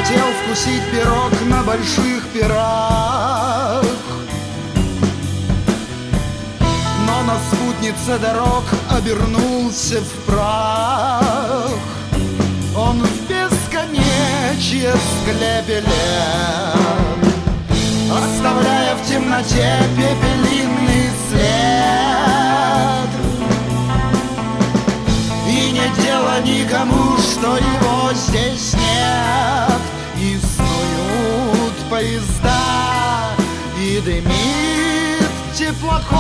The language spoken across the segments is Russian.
хотел вкусить пирог на больших пирах, но на спутнице дорог обернулся в прах. Он в бесконечье склепе лет, оставляя в темноте пепелиный след. И не дело никому, что его здесь нет. И снуют поезда, и дымит теплоход.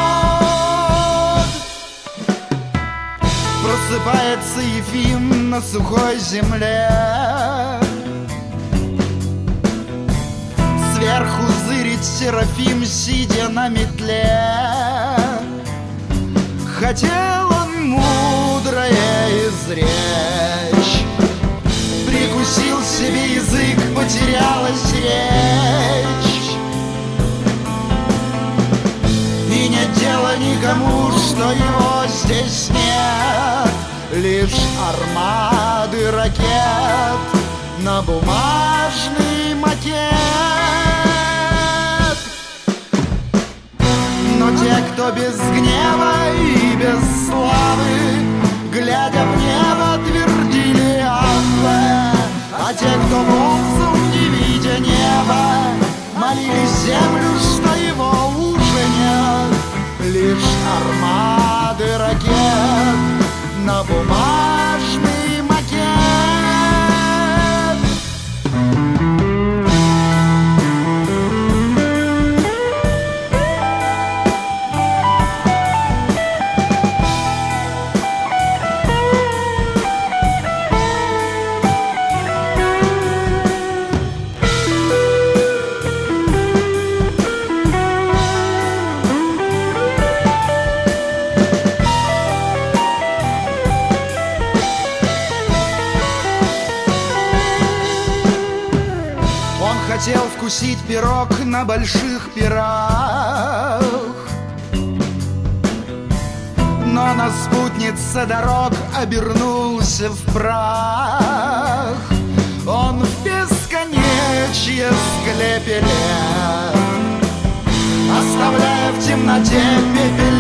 Просыпается Ефим на сухой земле, сверху зырит Серафим, сидя на метле. Хотел он мудрое изречь, прикусил себе язык, потерялась речь. И нет дела никому, что его здесь нет. Лишь армады ракет на бумажный макет. Но те, кто без гнева и без славы, глядя в небо, твердили Аллах. А те, кто ползал, не видя неба, молили землю, что его уже нет. Лишь армады ракет на бумажный макет. Хотел вкусить пирог на больших пирах, но на спутнице дорог обернулся в прах. Он в бесконечье склепе лет, оставляя в темноте пепел